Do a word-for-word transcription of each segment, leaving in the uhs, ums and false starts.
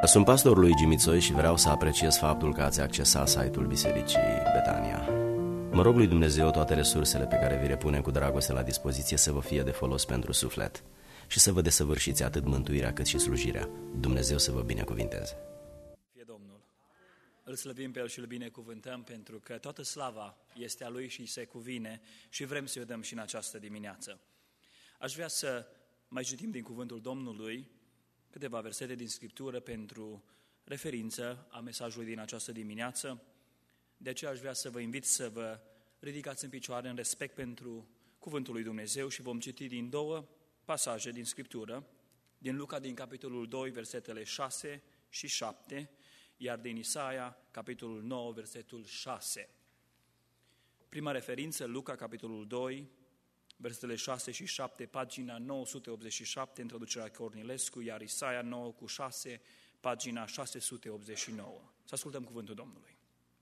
Sunt pastorul lui Gimițoi și vreau să apreciez faptul că ați accesat site-ul Bisericii Betania. Mă rog lui Dumnezeu toate resursele pe care vi le punem cu dragoste la dispoziție să vă fie de folos pentru suflet și să vă desăvârșiți atât mântuirea cât și slujirea. Dumnezeu să vă binecuvinteze. Fie Domnul. Îl slăvim pe El și îl binecuvântăm pentru că toată slava este a Lui și se cuvine și vrem să-i dăm și în această dimineață. Aș vrea să mai citim din cuvântul Domnului câteva versete din Scriptură pentru referință a mesajului din această dimineață. De aceea aș vrea să vă invit să vă ridicați în picioare în respect pentru cuvântul lui Dumnezeu și vom citi din două pasaje din Scriptură, din Luca din capitolul doi, versetele șase și șapte, iar din Isaia, capitolul nouă, versetul șase. Prima referință, Luca, capitolul doi, versetele șase și șapte, pagina nouă sute optzeci și șapte, în traducerea Cornilescu, iar Isaia nouă cu șase, pagina șase sute optzeci și nouă. Să ascultăm cuvântul Domnului.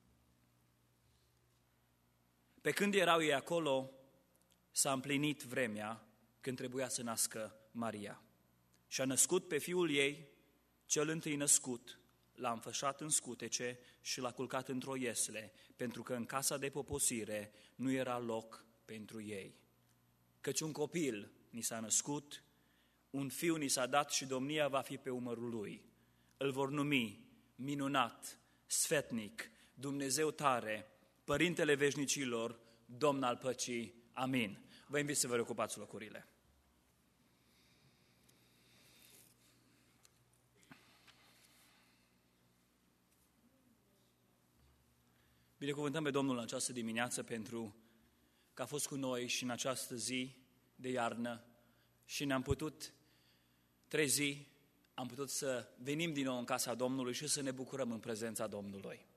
Pe când erau ei acolo, s-a împlinit vremea când trebuia să nască Maria. Și a născut pe fiul ei, cel întâi născut, l-a înfășat în scutece și l-a culcat într-o iesle, pentru că în casa de poposire nu era loc pentru ei. Căci un copil ni s-a născut, un fiu ni s-a dat și domnia va fi pe umărul lui. Îl vor numi Minunat, Sfetnic, Dumnezeu tare, Părintele veșnicilor, Domn al păcii. Amin. Vă invit să vă reocupați locurile. Binecuvântăm pe Domnul în această dimineață pentru că a fost cu noi și în această zi de iarnă și ne-am putut trezi, am putut să venim din nou în casa Domnului și să ne bucurăm în prezența Domnului.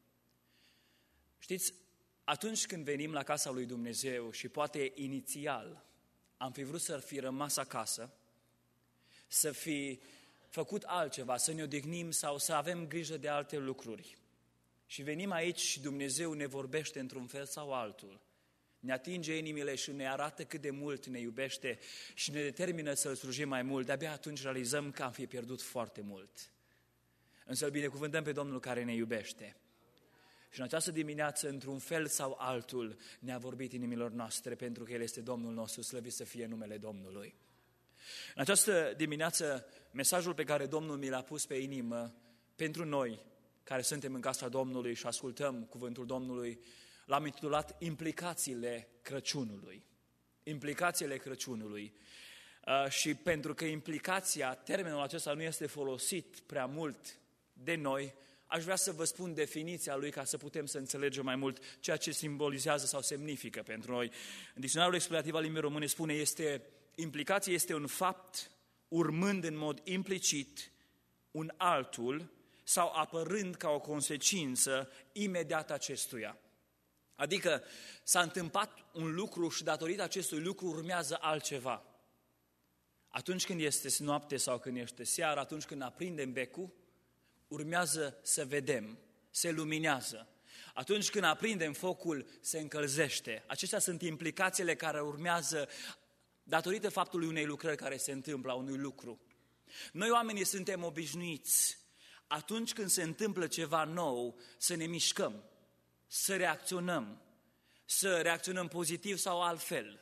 Știți, atunci când venim la casa lui Dumnezeu și poate inițial am fi vrut să fi rămas acasă, să fi făcut altceva, să ne odihnim sau să avem grijă de alte lucruri. Și venim aici și Dumnezeu ne vorbește într-un fel sau altul. Ne atinge inimile și ne arată cât de mult ne iubește și ne determină să-L slujim mai mult. De-abia atunci realizăm că am fi pierdut foarte mult. Însă îl binecuvântăm pe Domnul care ne iubește. Și în această dimineață, într-un fel sau altul, ne-a vorbit inimilor noastre pentru că El este Domnul nostru, slăvit să fie numele Domnului. În această dimineață, mesajul pe care Domnul mi l-a pus pe inimă pentru noi, care suntem în casa Domnului și ascultăm cuvântul Domnului, l-am intitulat Implicațiile Crăciunului. Implicațiile Crăciunului. Uh, și pentru că implicația, termenul acesta nu este folosit prea mult de noi, aș vrea să vă spun definiția lui ca să putem să înțelegem mai mult ceea ce simbolizează sau semnifică pentru noi. În dicționarul explicativ al limbii române spune, este, implicație este un fapt urmând în mod implicit un altul sau apărând ca o consecință imediată acestuia. Adică s-a întâmplat un lucru și datorită acestui lucru urmează altceva. Atunci când este noapte sau când este seară, atunci când aprindem becul, urmează să vedem, se luminează. Atunci când aprindem focul, se încălzește. Acestea sunt implicațiile care urmează datorită faptului unei lucrări care se întâmplă, a unui lucru. Noi oamenii suntem obișnuiți atunci când se întâmplă ceva nou să ne mișcăm, să reacționăm, să reacționăm pozitiv sau altfel.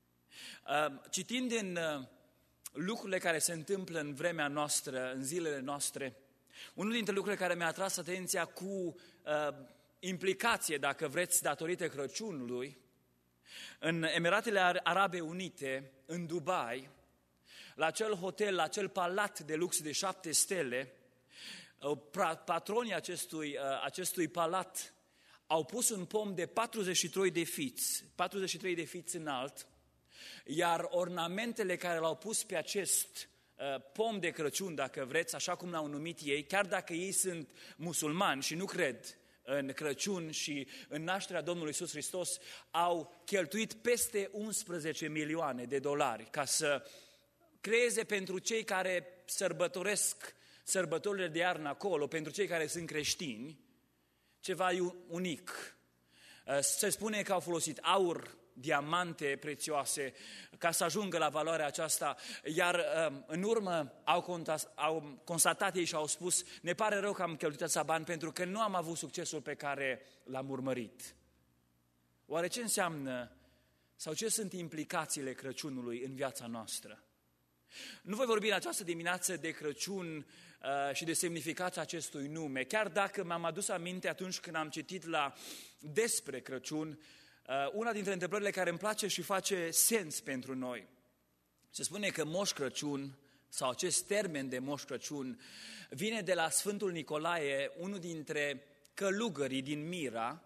Citind din lucrurile care se întâmplă în vremea noastră, în zilele noastre, unul dintre lucrurile care mi-a atras atenția cu uh, implicație, dacă vreți, datorită Crăciunului, în Emiratele Arabe Unite, în Dubai, la acel hotel, la acel palat de lux de șapte stele, uh, patronii acestui, uh, acestui palat au pus un pom de patruzeci și trei de fiți, patruzeci și trei de fiți înalt, iar ornamentele care l-au pus pe acest pom de Crăciun, dacă vreți, așa cum l-au numit ei, chiar dacă ei sunt musulmani și nu cred în Crăciun și în nașterea Domnului Iisus Hristos, au cheltuit peste unsprezece milioane de dolari ca să creeze pentru cei care sărbătoresc sărbătorile de iarnă acolo, pentru cei care sunt creștini, ceva unic. Se spune că au folosit aur diamante prețioase ca să ajungă la valoarea aceasta, iar în urmă au, contat, au constatat ei și au spus: ne pare rău că am cheltuit atâția bani pentru că nu am avut succesul pe care l-am urmărit. Oare ce înseamnă sau ce sunt implicațiile Crăciunului în viața noastră? Nu voi vorbi în această dimineață de Crăciun uh, și de semnificația acestui nume, chiar dacă mi-am adus aminte atunci când am citit la despre Crăciun, uh, una dintre întrebările care îmi place și face sens pentru noi. Se spune că Moș Crăciun, sau acest termen de Moș Crăciun, vine de la Sfântul Nicolae, unul dintre călugării din Mira,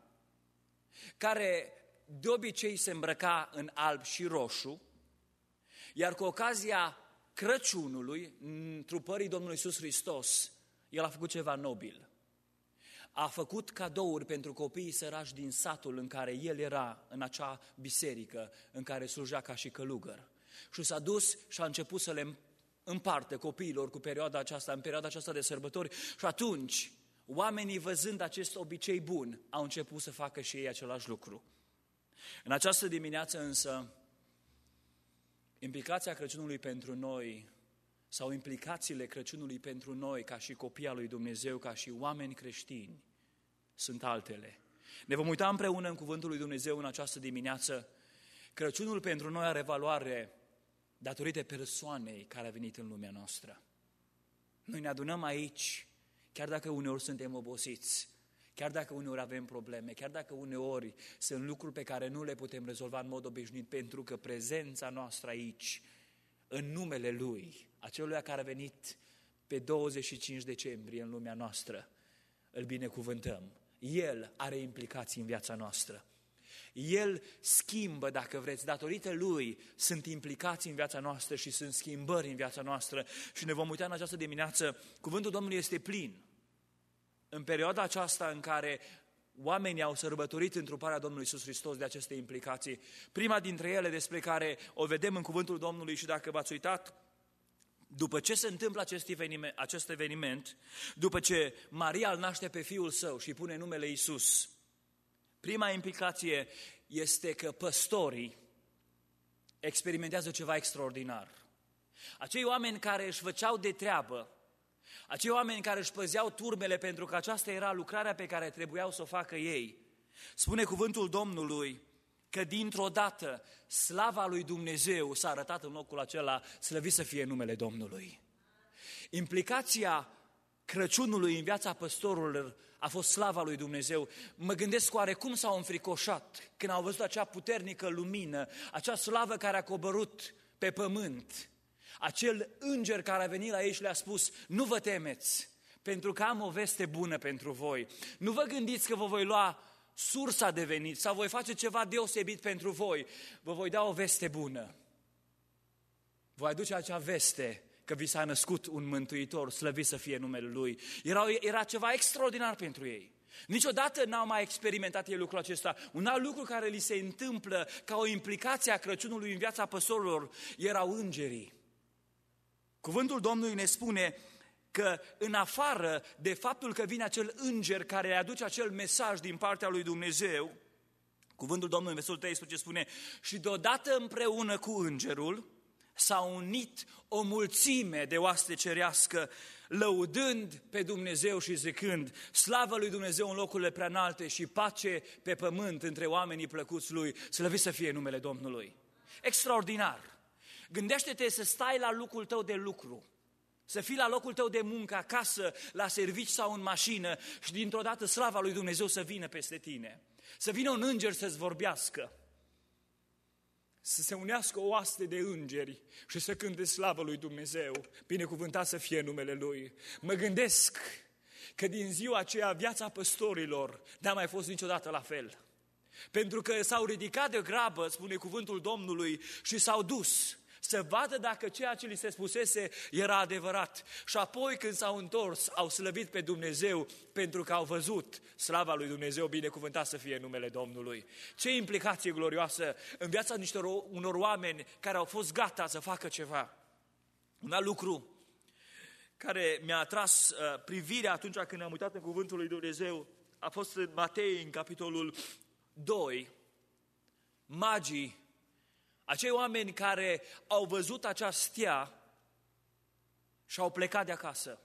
care de obicei se îmbrăca în alb și roșu, iar cu ocazia Crăciunului, întrupării Domnului Iisus Hristos, el a făcut ceva nobil. A făcut cadouri pentru copiii săraci din satul în care el era, în acea biserică în care slujea ca și călugăr. Și s-a dus și a început să le împartă copiilor cu perioada aceasta, în perioada aceasta de sărbători. Și atunci, oamenii, văzând acest obicei bun, au început să facă și ei același lucru. În această dimineață însă, implicația Crăciunului pentru noi, sau implicațiile Crăciunului pentru noi, ca și copii al lui Dumnezeu, ca și oameni creștini, sunt altele. Ne vom uita împreună în Cuvântul lui Dumnezeu în această dimineață. Crăciunul pentru noi are valoare datorită persoanei care a venit în lumea noastră. Noi ne adunăm aici, chiar dacă uneori suntem obosiți, chiar dacă uneori avem probleme, chiar dacă uneori sunt lucruri pe care nu le putem rezolva în mod obișnuit, pentru că prezența noastră aici, în numele Lui, acelui care a venit pe douăzeci și cinci decembrie în lumea noastră, îl binecuvântăm. El are implicații în viața noastră. El schimbă, dacă vreți, datorită Lui sunt implicații în viața noastră și sunt schimbări în viața noastră. Și ne vom uita în această dimineață, cuvântul Domnului este plin. În perioada aceasta în care oamenii au sărbătorit întruparea Domnului Iisus Hristos de aceste implicații, prima dintre ele despre care o vedem în cuvântul Domnului, și dacă v-ați uitat, după ce se întâmplă acest eveniment, acest eveniment, după ce Maria îl naște pe fiul său și pune numele Iisus, prima implicație este că păstorii experimentează ceva extraordinar. Acei oameni care își făceau de treabă, acei oameni care își păzeau turmele pentru că aceasta era lucrarea pe care trebuiau să o facă ei, spune cuvântul Domnului că dintr-o dată slava lui Dumnezeu s-a arătat în locul acela, slăvit să fie numele Domnului. Implicația Crăciunului în viața păstorilor a fost slava lui Dumnezeu. Mă gândesc oare cum s-au înfricoșat când au văzut acea puternică lumină, acea slavă care a coborât pe pământ. Acel înger care a venit la ei și le-a spus: nu vă temeți, pentru că am o veste bună pentru voi. Nu vă gândiți că vă voi lua sursa de venit sau voi face ceva deosebit pentru voi. Vă voi da o veste bună. Voi aduce acea veste că vi s-a născut un mântuitor, slăvit să fie numele Lui. Era, era ceva extraordinar pentru ei. Niciodată n-au mai experimentat ei lucrul acesta. Un alt lucru care li se întâmplă ca o implicație a Crăciunului în viața păstorilor erau îngerii. Cuvântul Domnului ne spune că în afară de faptul că vine acel înger care le aduce acel mesaj din partea lui Dumnezeu, cuvântul Domnului în versetul treisprezece spune: și deodată împreună cu îngerul s-a unit o mulțime de oaste cerească, lăudând pe Dumnezeu și zicând: slavă lui Dumnezeu în locurile preanalte și pace pe pământ între oamenii plăcuți Lui, slăvit să fie numele Domnului. Extraordinar! Gândește-te să stai la locul tău de lucru, să fii la locul tău de muncă, acasă, la servici sau în mașină și dintr-o dată slava lui Dumnezeu să vină peste tine. Să vină un înger să-ți vorbească, să se unească o oaste de îngeri și să cânte slavă lui Dumnezeu, binecuvântat să fie numele Lui. Mă gândesc că din ziua aceea viața păstorilor n-a mai fost niciodată la fel. Pentru că s-au ridicat de grabă, spune cuvântul Domnului, și s-au dus să vadă dacă ceea ce li se spusese era adevărat. Și apoi când s-au întors, au slăvit pe Dumnezeu pentru că au văzut slava lui Dumnezeu, binecuvântat să fie numele Domnului. Ce implicație glorioasă în viața niștor, unor oameni care au fost gata să facă ceva. Un alt lucru care mi-a atras uh, privirea atunci când am uitat în cuvântul lui Dumnezeu a fost în Matei, în capitolul doi, magii, acei oameni care au văzut acea stea și au plecat de acasă.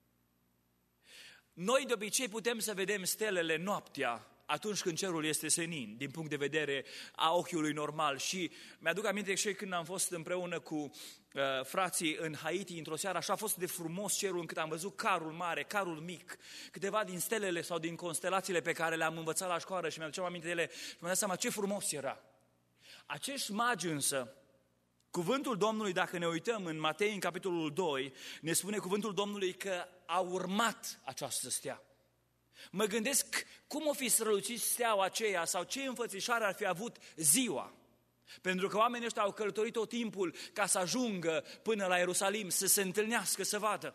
Noi de obicei putem să vedem stelele noaptea, atunci când cerul este senin, din punct de vedere a ochiului normal. Și mi-aduc aminte și când am fost împreună cu uh, frații în Haiti, într-o seară, așa a fost de frumos cerul încât am văzut carul mare, carul mic, câteva din stelele sau din constelațiile pe care le-am învățat la școală și mi-aduceam aminte de ele și mi-am dat seama ce frumos era. Acești magi însă, cuvântul Domnului, dacă ne uităm în Matei, în capitolul doi, ne spune cuvântul Domnului că a urmat această stea. Mă gândesc cum o fi strălucit steaua aceea sau ce înfățișare ar fi avut ziua. Pentru că oamenii ăștia au călătorit tot timpul ca să ajungă până la Ierusalim, să se întâlnească, să vadă.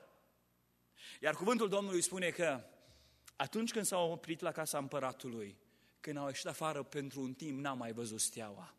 Iar cuvântul Domnului spune că atunci când s-au oprit la casa împăratului, când au ieșit afară pentru un timp, n-au mai văzut steaua.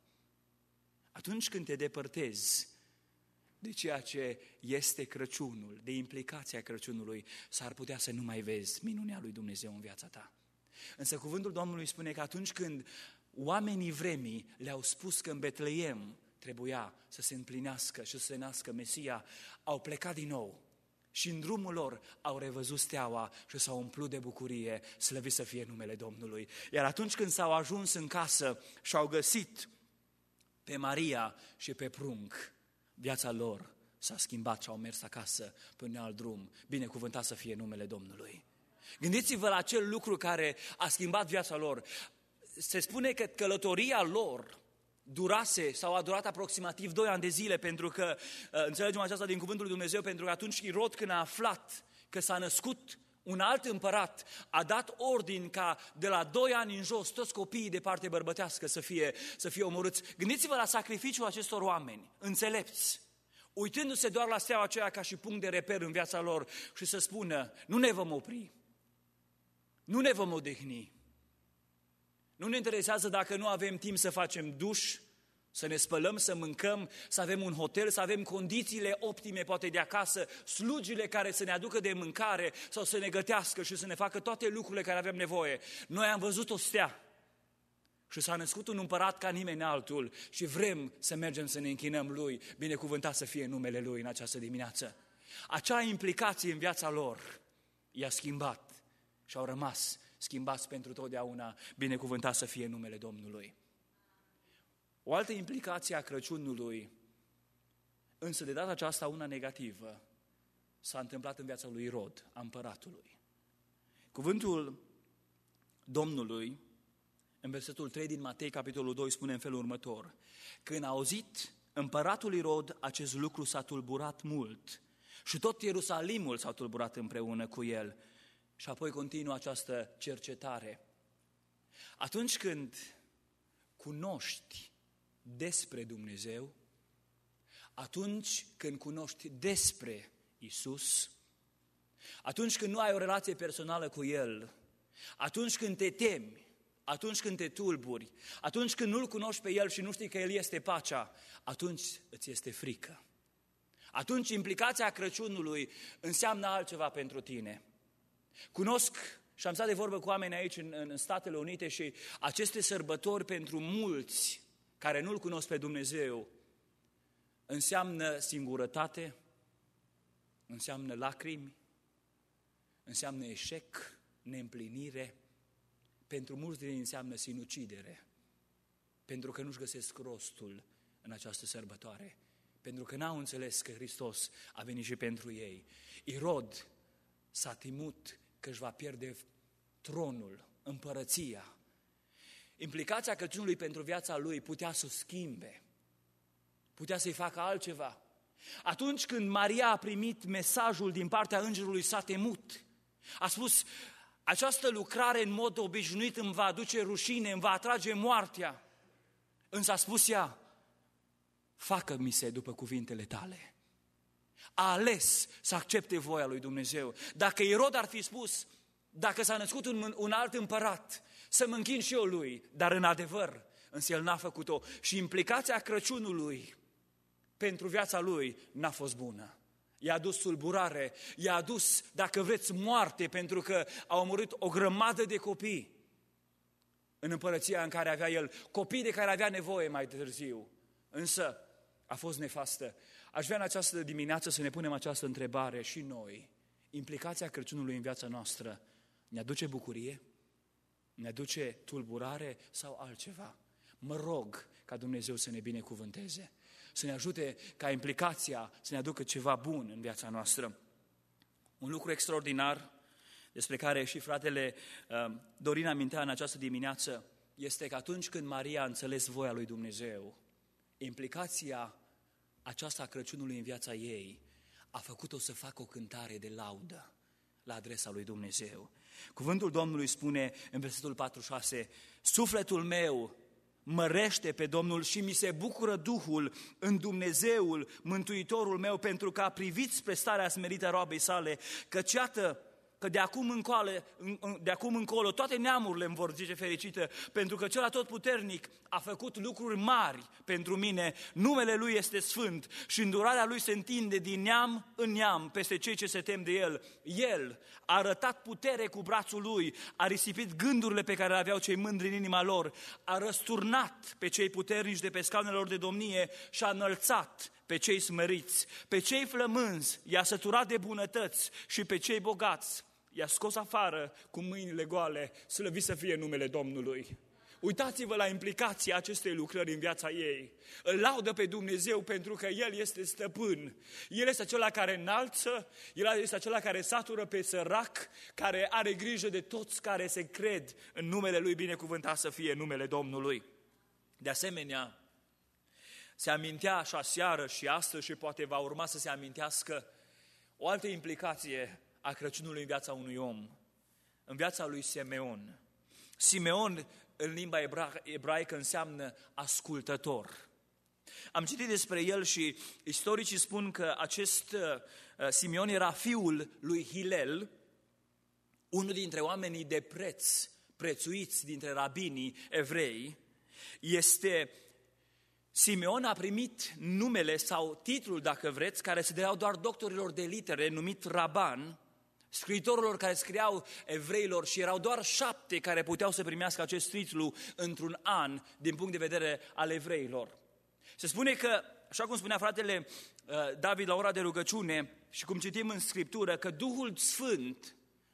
Atunci când te depărtezi de ceea ce este Crăciunul, de implicația Crăciunului, s-ar putea să nu mai vezi minunea lui Dumnezeu în viața ta. Însă cuvântul Domnului spune că atunci când oamenii vremii le-au spus că în Betleem trebuia să se împlinească și să se nască Mesia, au plecat din nou și în drumul lor au revăzut steaua și s-au umplut de bucurie, slăvit să fie numele Domnului. Iar atunci când s-au ajuns în casă și au găsit pe Maria și pe prunc, viața lor s-a schimbat și au mers acasă pe un alt drum. Binecuvântat să fie numele Domnului. Gândiți-vă la acel lucru care a schimbat viața lor. Se spune că călătoria lor durase sau a durat aproximativ doi ani de zile, pentru că, înțelegem aceasta din cuvântul lui Dumnezeu, pentru că atunci Irod, când a aflat că s-a născut un alt împărat, a dat ordin ca de la doi ani în jos toți copiii de parte bărbătească să fie, să fie omorâți. Gândiți-vă la sacrificiul acestor oameni înțelepți, uitându-se doar la steaua aceea ca și punct de reper în viața lor și să spună: nu ne vom opri, nu ne vom odihni, nu ne interesează dacă nu avem timp să facem duș, să ne spălăm, să mâncăm, să avem un hotel, să avem condițiile optime poate de acasă, slugile care să ne aducă de mâncare sau să ne gătească și să ne facă toate lucrurile care avem nevoie. Noi am văzut o stea și s-a născut un împărat ca nimeni altul și vrem să mergem să ne închinăm lui, binecuvântat să fie numele lui în această dimineață. Acea implicație în viața lor i-a schimbat și au rămas schimbați pentru totdeauna, binecuvântat să fie numele Domnului. O altă implicație a Crăciunului, însă de data aceasta una negativă, s-a întâmplat în viața lui Irod, a împăratului. Cuvântul Domnului, în versetul trei din Matei, capitolul doi, spune în felul următor: când a auzit împăratul Irod acest lucru, s-a tulburat mult și tot Ierusalimul s-a tulburat împreună cu el. Și apoi continuă această cercetare. Atunci când cunoști despre Dumnezeu, atunci când cunoști despre Isus, atunci când nu ai o relație personală cu El, atunci când te temi, atunci când te tulburi, atunci când nu-L cunoști pe El și nu știi că El este pacea, atunci îți este frică. Atunci implicația Crăciunului înseamnă altceva pentru tine. Cunosc și am stat de vorbă cu oameni aici în, în Statele Unite și aceste sărbători pentru mulți care nu-L cunosc pe Dumnezeu înseamnă singurătate, înseamnă lacrimi, înseamnă eșec, neîmplinire, pentru mulți din ei înseamnă sinucidere, pentru că nu-și găsesc rostul în această sărbătoare, pentru că n-au înțeles că Hristos a venit și pentru ei. Irod s-a temut că își va pierde tronul, împărăția. Implicația Crăciunului pentru viața lui putea să o schimbe, putea să-i facă altceva. Atunci când Maria a primit mesajul din partea îngerului, s-a temut. A spus: această lucrare în mod obișnuit îmi va aduce rușine, îmi va atrage moartea. Însă a spus ea: facă-mi se după cuvintele tale. A ales să accepte voia lui Dumnezeu. Dacă Irod ar fi spus: dacă s-a născut un, un alt împărat, să mă închin și eu lui, dar în adevăr, însă el n-a făcut-o. Și implicația Crăciunului pentru viața lui n-a fost bună. I-a adus tulburare, i-a adus, dacă vreți, moarte, pentru că a omorât o grămadă de copii. în împărăția în care avea el, copii de care avea nevoie mai târziu. Însă a fost nefastă. Aș vrea în această dimineață să ne punem această întrebare și noi. Implicația Crăciunului în viața noastră ne aduce bucurie? Ne aduce tulburare sau altceva? Mă rog ca Dumnezeu să ne binecuvânteze, să ne ajute ca implicația să ne aducă ceva bun în viața noastră. Un lucru extraordinar despre care și fratele uh, Dorin amintea în această dimineață este că atunci când Maria a înțeles voia lui Dumnezeu, implicația aceasta a Crăciunului în viața ei a făcut-o să facă o cântare de laudă la adresa lui Dumnezeu. Cuvântul Domnului spune în versetul patruzeci și șase, sufletul meu mărește pe Domnul și mi se bucură Duhul în Dumnezeul, Mântuitorul meu, pentru că a privit spre starea smerită a roabei sale, căci iată că de acum încolo, de acum încolo toate neamurile îmi vor zice fericită, pentru că cel atotputernic a făcut lucruri mari pentru mine, numele Lui este sfânt și îndurarea Lui se întinde din neam în neam peste cei ce se tem de El. El a arătat putere cu brațul Lui, a risipit gândurile pe care le aveau cei mândri în inima lor, a răsturnat pe cei puternici de pe scaunele lor de domnie și a înălțat pe cei smeriți, pe cei flămânzi i-a săturat de bunătăți și pe cei bogați i-a scos afară cu mâinile goale, slăvit să fie numele Domnului. Uitați-vă la implicația acestei lucrări în viața ei. Îl laudă pe Dumnezeu pentru că El este stăpân. El este acela care înalță, El este acela care satură pe sărac, care are grijă de toți care se cred în numele Lui, binecuvântat să fie numele Domnului. De asemenea, se amintea și aseară și astăzi și poate va urma să se amintească o altă implicație a Crăciunului în viața unui om, în viața lui Simeon. Simeon, în limba ebra- ebraică, înseamnă ascultător. Am citit despre el și istoricii spun că acest uh, Simeon era fiul lui Hilel, unul dintre oamenii de preț, prețuiți dintre rabinii evrei. Este Simeon a primit numele sau titlul, dacă vreți, care se dădeau doar doctorilor de litere, numit raban, scriitorilor care scriau evreilor, și erau doar șapte care puteau să primească acest titlu într-un an din punct de vedere al evreilor. Se spune că, așa cum spunea fratele David la ora de rugăciune și cum citim în Scriptură, că Duhul Sfânt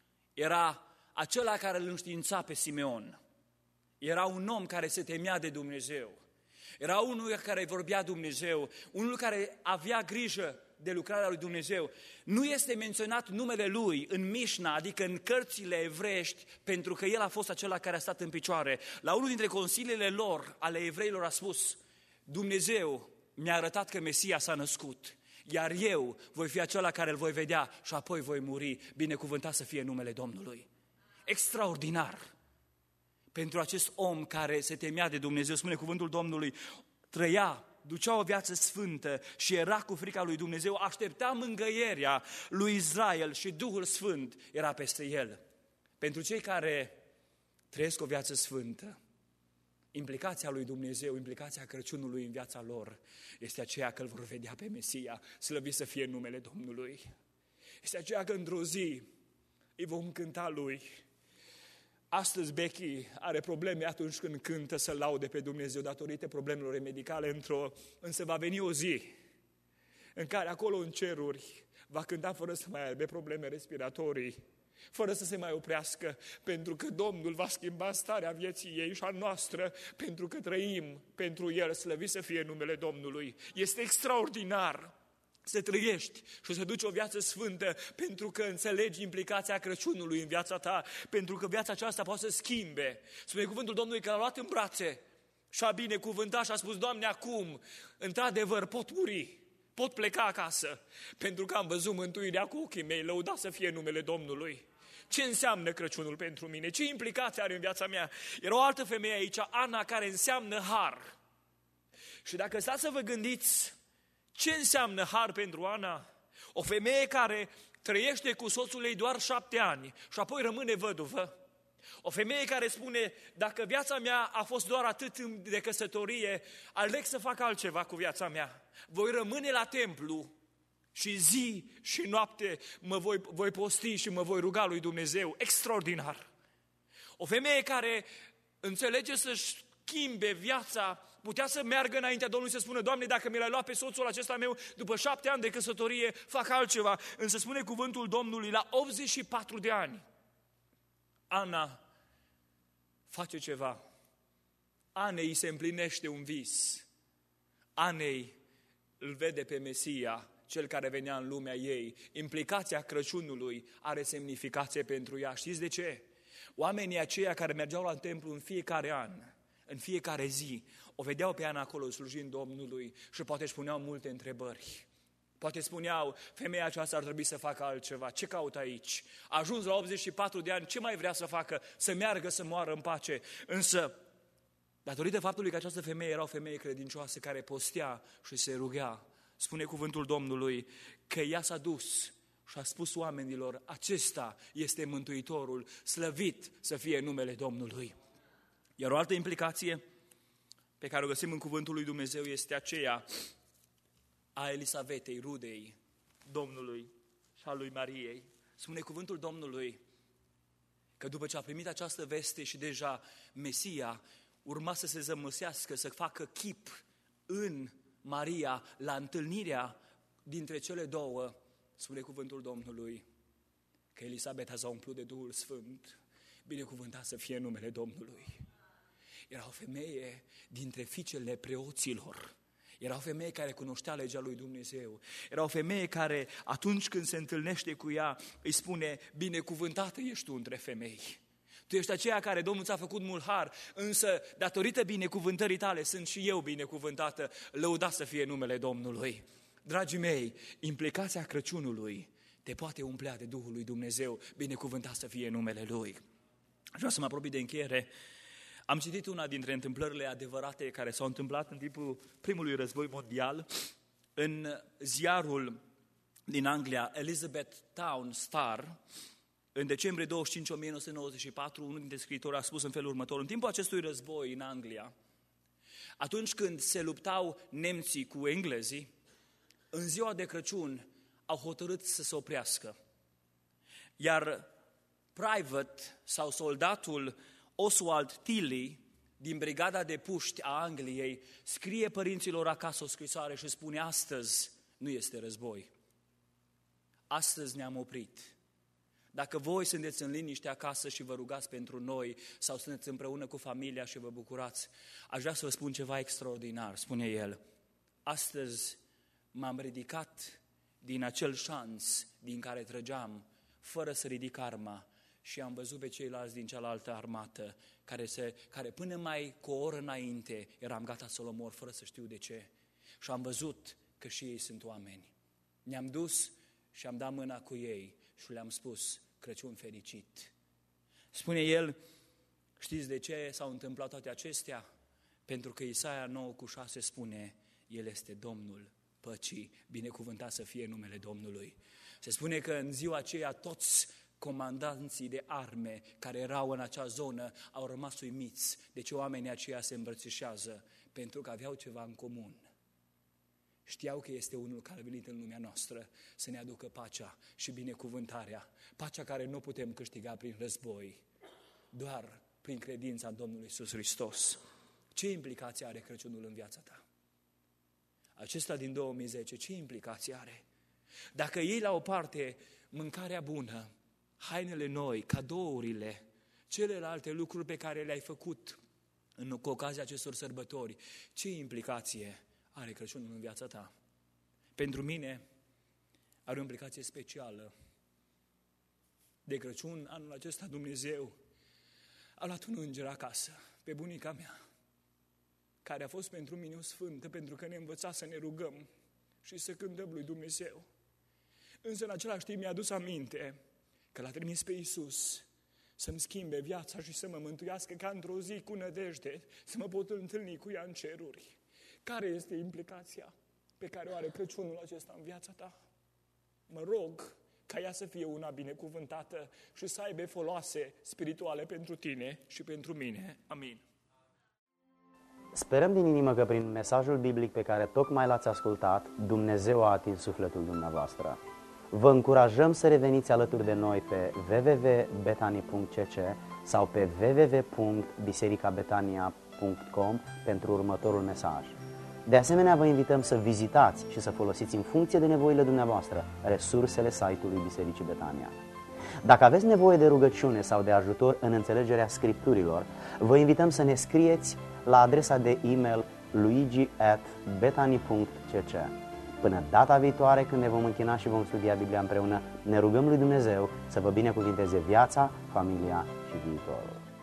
era acela care îl înștiința pe Simeon. Era un om care se temea de Dumnezeu. Era unul care vorbea Dumnezeu, unul care avea grijă de lucrarea lui Dumnezeu. Nu este menționat numele lui în Mișna, adică în cărțile evreiești, pentru că el a fost acela care a stat în picioare. La unul dintre consiliile lor, ale evreilor, a spus: Dumnezeu mi-a arătat că Mesia s-a născut, iar eu voi fi acela care îl voi vedea și apoi voi muri. Binecuvântat să fie numele Domnului. Extraordinar! Pentru acest om care se temea de Dumnezeu, spune cuvântul Domnului, trăia, ducea o viață sfântă și era cu frica lui Dumnezeu, aștepta mângâierea lui Israel și Duhul Sfânt era peste el. Pentru cei care trăiesc o viață sfântă, implicația lui Dumnezeu, implicația Crăciunului în viața lor este aceea că îl vor vedea pe Mesia, slăvit să fie numele Domnului. Este aceea că într-o zi îi vom cânta lui. Astăzi Becky are probleme atunci când cântă să laude pe Dumnezeu datorită problemelor medicale, într-o, însă va veni o zi în care acolo în ceruri va cânta fără să mai aibă probleme respiratorii, fără să se mai oprească, pentru că Domnul va schimba starea vieții ei și a noastră, pentru că trăim pentru El, slăvit să fie numele Domnului. Este extraordinar să trăiești și să duci o viață sfântă, pentru că înțelegi implicația Crăciunului în viața ta, pentru că viața aceasta poate să schimbe. Spune cuvântul Domnului că l-a luat în brațe și a binecuvântat și a spus: Doamne, acum, într-adevăr, pot muri, pot pleca acasă, pentru că am văzut mântuirea cu ochii mei, lăudat să fie numele Domnului. Ce înseamnă Crăciunul pentru mine? Ce implicație are în viața mea? Era o altă femeie aici, Ana, care înseamnă har. Și dacă stați să vă gândiți, ce înseamnă har pentru Ana? O femeie care trăiește cu soțul ei doar șapte ani și apoi rămâne văduvă. O femeie care spune: dacă viața mea a fost doar atât de căsătorie, aleg să fac altceva cu viața mea. Voi rămâne la templu și zi și noapte mă voi, voi posti și mă voi ruga lui Dumnezeu. Extraordinar! O femeie care înțelege să-și schimbe viața, putea să meargă înaintea Domnului să spună, Doamne, dacă mi l-ai luat pe soțul acesta meu, după șapte ani de căsătorie, fac altceva. Însă spune cuvântul Domnului, la optzeci și patru de ani, Ana face ceva. Anei se împlinește un vis. Anei îl vede pe Mesia, cel care venea în lumea ei. Implicația Crăciunului are semnificație pentru ea. Știți de ce? Oamenii aceia care mergeau la templu în fiecare an, în fiecare zi, o vedeau pe Ana acolo slujind Domnului și poate își puneau multe întrebări. Poate spuneau, femeia aceasta ar trebui să facă altceva. Ce caută aici? A ajuns la optzeci și patru de ani, ce mai vrea să facă? Să meargă, să moară în pace. Însă, datorită faptului că această femeie era o femeie credincioasă care postea și se rugea, spune cuvântul Domnului că ea s-a dus și a spus oamenilor, acesta este Mântuitorul, slăvit să fie numele Domnului. Iar o altă implicație pe care o găsim în cuvântul lui Dumnezeu este aceea a Elisabetei, rudei Domnului și a lui Mariei. Spune cuvântul Domnului că după ce a primit această veste și deja Mesia urma să se zămăsească, să facă chip în Maria la întâlnirea dintre cele două, spune cuvântul Domnului că Elisabeta s-a umplut de Duhul Sfânt, binecuvântat să fie numele Domnului. Era o femeie dintre fiicele preoților. Era o femeie care cunoștea legea lui Dumnezeu. Era o femeie care atunci când se întâlnește cu ea îi spune, binecuvântată ești tu între femei. Tu ești aceea care Domnul ți-a făcut mult har, însă datorită binecuvântării tale sunt și eu binecuvântată, lăudat să fie numele Domnului. Dragii mei, implicația Crăciunului te poate umplea de Duhul lui Dumnezeu, binecuvântat să fie numele Lui. Vreau să mă apropii de încheiere. Am citit una dintre întâmplările adevărate care s-au întâmplat în timpul primului război mondial în ziarul din Anglia, Elizabethtown Star. În decembrie douăzeci și cinci o mie nouă sute nouăzeci și patru, unul dintre scriitori a spus în felul următor, în timpul acestui război în Anglia, atunci când se luptau nemții cu englezii, în ziua de Crăciun au hotărât să se oprească. Iar private sau soldatul Oswald Tilley, din brigada de puști a Angliei, scrie părinților acasă o scrisoare și spune, astăzi nu este război. Astăzi ne-am oprit. Dacă voi sunteți în liniște acasă și vă rugați pentru noi sau sunteți împreună cu familia și vă bucurați, aș vrea să vă spun ceva extraordinar, spune el. Astăzi m-am ridicat din acel șanț din care trăgeam, fără să ridic arma, și am văzut pe ceilalți din cealaltă armată, care, se, care până mai cu o oră înainte eram gata să-l omor, fără să știu de ce. Și am văzut că și ei sunt oameni. Ne-am dus și am dat mâna cu ei și le-am spus, Crăciun fericit. Spune el, știți de ce s-au întâmplat toate acestea? Pentru că Isaia nouă cu șase spune, El este Domnul păcii, binecuvântat să fie numele Domnului. Se spune că în ziua aceea toți comandanții de arme care erau în acea zonă au rămas uimiți de ce oamenii aceia se îmbrățișează, pentru că aveau ceva în comun. Știau că este unul care a venit în lumea noastră să ne aducă pacea și binecuvântarea, pacea care nu putem câștiga prin război, doar prin credința în Domnul Iisus Hristos. Ce implicație are Crăciunul în viața ta? Acesta din două mii zece, ce implicație are? Dacă iei la o parte mâncarea bună, hainele noi, cadourile, celelalte lucruri pe care le-ai făcut în, cu ocazia acestor sărbători, ce implicație are Crăciunul în viața ta? Pentru mine are o implicație specială. De Crăciun, anul acesta, Dumnezeu a luat un înger acasă, pe bunica mea, care a fost pentru mine o sfântă, pentru că ne învăța să ne rugăm și să cântăm lui Dumnezeu. Însă, în același timp, mi-a adus aminte că l-a trimis pe Iisus să-mi schimbe viața și să mă mântuiască, ca într-o zi cu nădejde să mă pot întâlni cu ea în ceruri. Care este implicația pe care o are Crăciunul acesta în viața ta? Mă rog ca ea să fie una binecuvântată și să aibă foloase spirituale pentru tine și pentru mine. Amin. Sperăm din inimă că prin mesajul biblic pe care tocmai l-ați ascultat, Dumnezeu a atins sufletul dumneavoastră. Vă încurajăm să reveniți alături de noi pe w w w punct betani punct c c sau pe w w w punct biserica betania punct com pentru următorul mesaj. De asemenea, vă invităm să vizitați și să folosiți în funcție de nevoile dumneavoastră resursele site-ului Bisericii Betania. Dacă aveți nevoie de rugăciune sau de ajutor în înțelegerea Scripturilor, vă invităm să ne scrieți la adresa de e-mail luigi at betani punct c c. Până data viitoare, când ne vom închina și vom studia Biblia împreună, ne rugăm lui Dumnezeu să vă binecuvinteze viața, familia și viitorul.